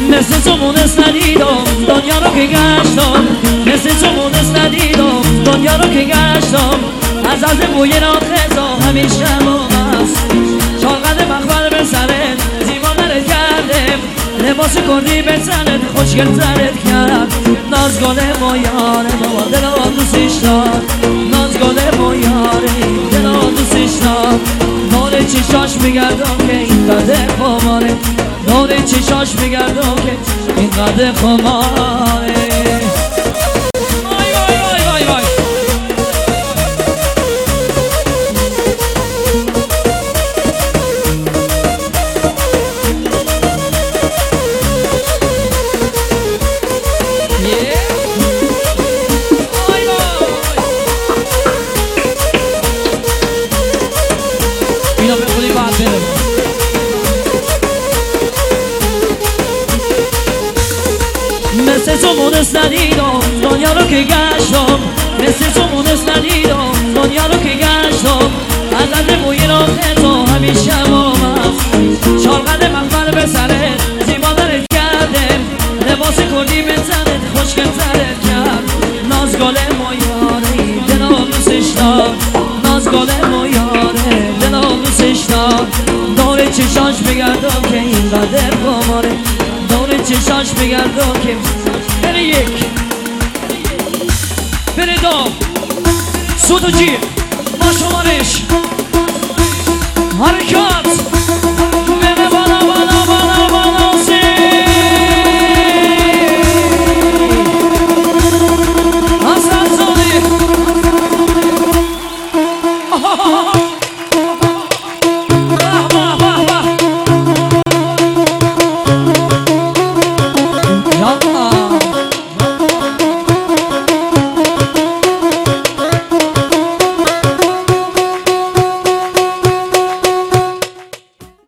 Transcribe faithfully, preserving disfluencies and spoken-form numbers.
مثل تو مونس ندیدم دنیا رو که گشتم، مثل تو مونس ندیدم دنیا رو که گشتم. از از بوی نام خزا همیشه ماست، شالقد مخبر به سرت زیبانرت کردم، لباس کردی به تنت خوشگل ترت کرد. ناز گله ما یاره ما دل دوستش دار، ناز گله ما یاره دل دوستش دار. دور چشاش میگردم که این قدر خماره، دور چشاش میگردم که این قدر خماره. وای وای وای وای وای مثل تو مونس ندیدم دنیا رو که گشتم، مثل تو مونس ندیدم دنیا رو که گشتم. از از موی را خزا همیشه مامست، شالقد مخبر به سرت زیبانرت کردم، لباس کردی به تنت خوشگل ترت کرد. ناز گله ما یاره دلم دوستش دار، ناز گله ما یاره دلم دوستش دار. دور چشاش بگردم که این قدر خماره، دور چشاش بگردم که بره یک بره دو سود و جیر با شمارش حرکات.